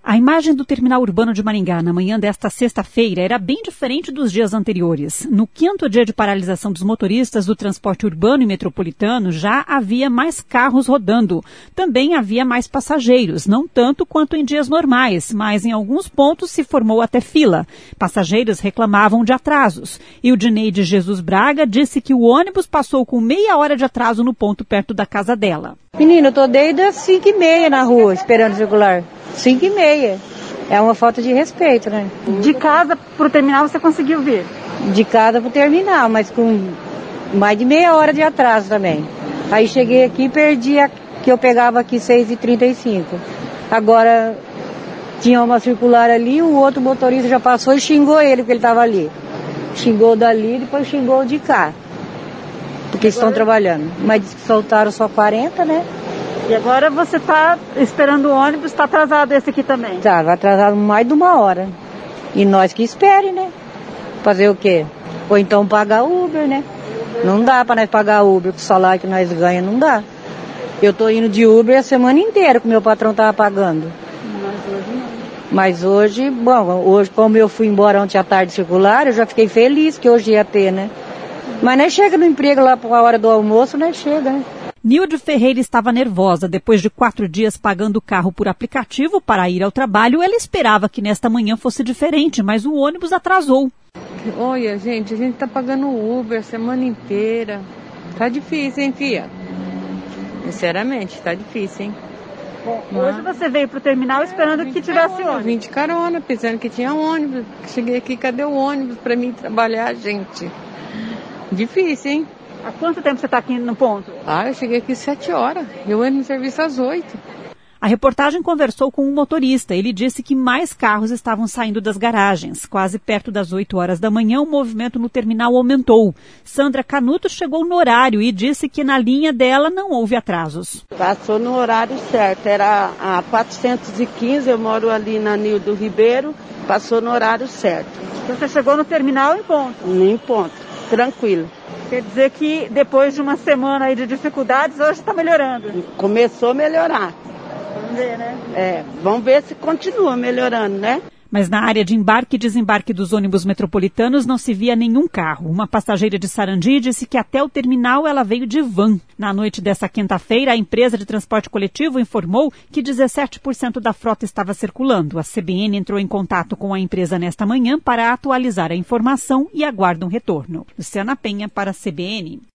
A imagem do terminal urbano de Maringá na manhã desta sexta-feira era bem diferente dos dias anteriores. No quinto dia de paralisação dos motoristas do transporte urbano e metropolitano, já havia mais carros rodando. Também havia mais passageiros, não tanto quanto em dias normais, mas em alguns pontos se formou até fila. Passageiros reclamavam de atrasos. E o Dineide Jesus Braga disse que o ônibus passou com meia hora de atraso no ponto perto da casa dela. Menina, eu tô desde as 5h30 na rua, esperando circular. 5h30. É uma falta de respeito, né? De casa pro terminal você conseguiu vir? De casa pro terminal, mas com mais de meia hora de atraso também. Aí cheguei aqui e perdi que eu pegava aqui 6h35. Agora tinha uma circular ali, o outro motorista já passou e xingou ele porque ele estava ali. Xingou dali, depois xingou de cá. Porque estão trabalhando. Mas soltaram só 40, né? E agora você está esperando o ônibus, está atrasado esse aqui também? Tá, vai atrasado mais de uma hora. E nós que espere, né? Fazer o quê? Ou então pagar Uber, né? Não dá para nós pagar Uber, com o salário que nós ganhamos, não dá. Eu tô indo de Uber a semana inteira, que o meu patrão tava pagando. Mas hoje não. Mas hoje, bom, hoje como eu fui embora ontem à tarde circular, eu já fiquei feliz que hoje ia ter, né? Mas nós chega no emprego lá por a hora do almoço, nós chega, né? Nilde Ferreira estava nervosa. Depois de 4 dias pagando o carro por aplicativo para ir ao trabalho, ela esperava que nesta manhã fosse diferente, mas o ônibus atrasou. Olha, gente, a gente tá pagando Uber a semana inteira. Tá difícil, hein, filha? Sinceramente, tá difícil, hein? Bom, hoje você veio pro terminal esperando que tivesse ônibus. Vim de carona, pensando que tinha ônibus. Cheguei aqui, cadê o ônibus para mim trabalhar, gente? Difícil, hein? Há quanto tempo você está aqui no ponto? Eu cheguei aqui às 7 horas. Eu entro no serviço às 8. A reportagem conversou com um motorista. Ele disse que mais carros estavam saindo das garagens. Quase perto das 8 horas da manhã, o movimento no terminal aumentou. Sandra Canuto chegou no horário e disse que na linha dela não houve atrasos. Passou no horário certo. Era a 415, eu moro ali na Nildo Ribeiro. Passou no horário certo. Então você chegou no terminal em ponto? Em ponto, tranquilo. Quer dizer que depois de uma semana aí de dificuldades, hoje está melhorando? Começou a melhorar. Vamos ver, né? Vamos ver se continua melhorando, né? Mas na área de embarque e desembarque dos ônibus metropolitanos não se via nenhum carro. Uma passageira de Sarandi disse que até o terminal ela veio de van. Na noite dessa quinta-feira, a empresa de transporte coletivo informou que 17% da frota estava circulando. A CBN entrou em contato com a empresa nesta manhã para atualizar a informação e aguarda um retorno. Luciana Penha para a CBN.